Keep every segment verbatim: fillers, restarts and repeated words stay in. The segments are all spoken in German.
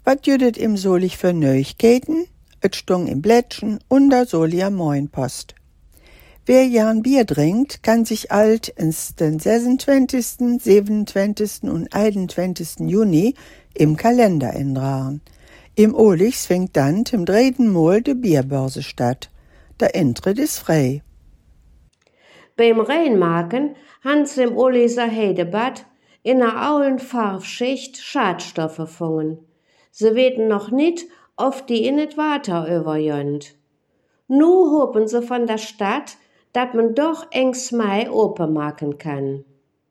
Wat jüdet im Solich für Neuigkeiten? Et stung im Blättchen und da Solia Moinpost. Wer gern Bier trinkt, kann sich alt ins den sechsundzwanzigsten, siebenundzwanzigsten und einundzwanzigsten Juni im Kalender eintragen. Im Olichs fängt dann zum dritten Mal die Bierbörse statt. Der Eintritt ist frei. Beim Reinmaken haben sie im Oliser Heidebad in einer aulen Farbschicht Schadstoffe gefunden. Sie weten noch nicht, ob die in das Water überjönt. Nu hoffen sie von der Stadt, dass man doch engs Mai open machen kann.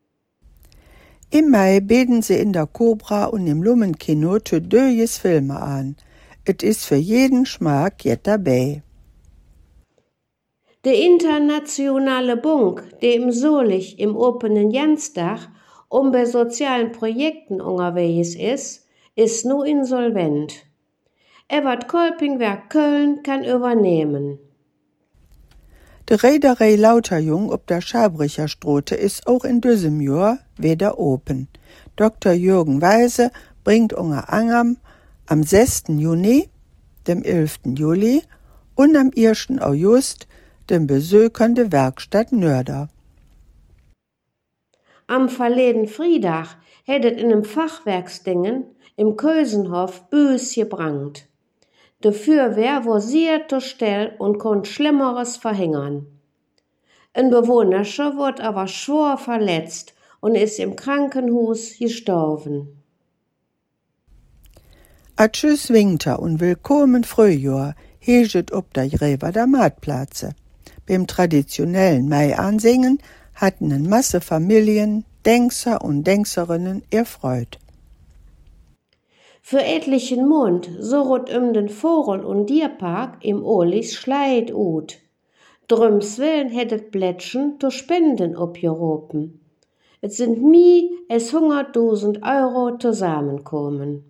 Im Mai bieten sie in der Cobra und im Lummenkino tüdöjes Filme an. Et ist für jeden Schmack jet dabei. Der internationale Bund, der im Solich im openen Janstag um bei sozialen Projekten unterwegs ist, ist nu insolvent. Ebert Kolpingwerk Köln kann übernehmen. Die Reederei Lauterjung ob der Schabricher Strote ist auch in diesem Jahr wieder open. Doktor Jürgen Weise bringt unter Angam am sechsten Juni, dem elften Juli und am ersten August den Besuchern der Werkstatt Nörder. Am verleden Friedach hättet in einem Fachwerksdingen im Kösenhof Büs gebrannt. De Feuerwehr war sehr zur Stelle und konnte Schlimmeres verhindern. Ein Bewohnerscher wurde aber schwer verletzt und ist im Krankenhaus gestorben. A tschüss Winter und willkommen Frühjahr heget ob der Gräber der Marktplätze. Beim traditionellen Mai-Ansingen hatten eine Masse Familien, Denkser und Denkerinnen erfreut. Für etlichen Mond so rot um den Vogel- und Tierpark im Olichs schleit ut. Drüms willen hättet Blättchen zu Spenden abgeropen. Es sind mi es hunderttausend Euro zusammenkommen.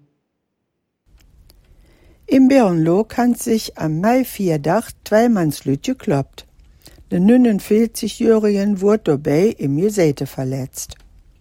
Im Bernlo kann sich am Mai Viertag Zweimannslüt gekloppt. Der neunundvierzigjährigen wurde dabei im Gesäte verletzt.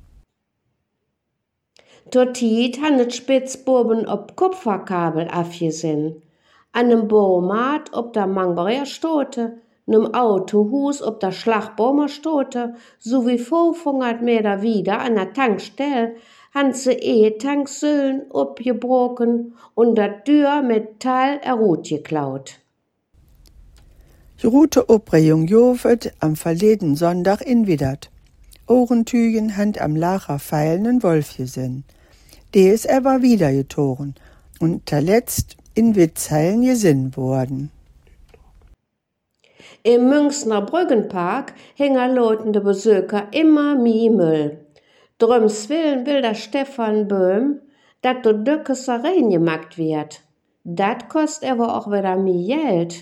Tortit han et Spitzbuben ob Kupferkabel afgesehen. An nem Baumat ob der Mangbarer Stote, nem Autohus ob der Schlagbaumer Stote, sowie fünfhundert Meter wieder an der Tankstelle han se E-Tanksäulen abgebrochen und der Tür Metall erut geklaut. Die Route Oprehung Jovet am verleden Sonntag in Widdert. Ohrentügen hand am Lacher feilenden Wolf gesehen. Der ist aber wieder getoren und zuletzt in Witzheilen gesehen worden. Im Münchner Brückenpark hängen lotende Besucher immer mehr Müll. Drüms willen will der Stefan Böhm, dat do Döckesser reingemacht wird. Dat kostet aber auch wieder mehr Geld.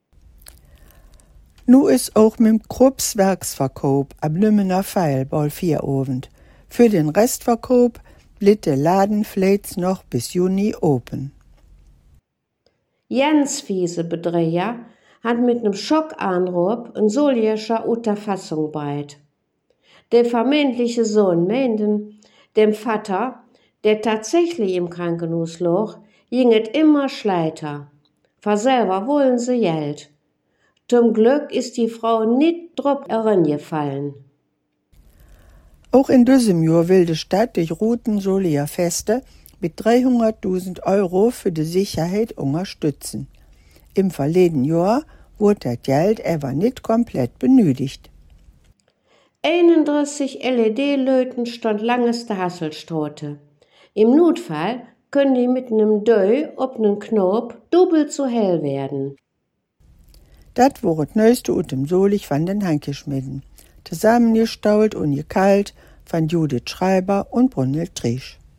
Nu ist auch mit dem Krupps Werksverkauf am Lümmener Pfeil bald Vierabend. Für den Restverkauf blieb der Laden vielleicht noch bis Juni open. Jens fiese Bedreher hat mit nem Schockanruf ein solcher Unterfassung breit. Der vermeintliche Sohn meinten, dem Vater, der tatsächlich im Krankenhaus lag, ging es immer schlechter. Für selber wollen sie Geld. Zum Glück ist die Frau nicht drop herangefallen. Auch in diesem Jahr will die Stadt durch Routen Solia Feste mit dreihunderttausend Euro für die Sicherheit unterstützen. Im verleden Jahr wurde das Geld aber nicht komplett benötigt. einunddreißig L E D-Löten stand langes der Hasselstraße. Im Notfall können die mit einem Döi ob einen Knopf doppelt so hell werden. Das war das Neueste aus dem Solich von den Hankeschmieden. Zusammengestaut und gekalt von Judith Schreiber und Brunhild Triesch.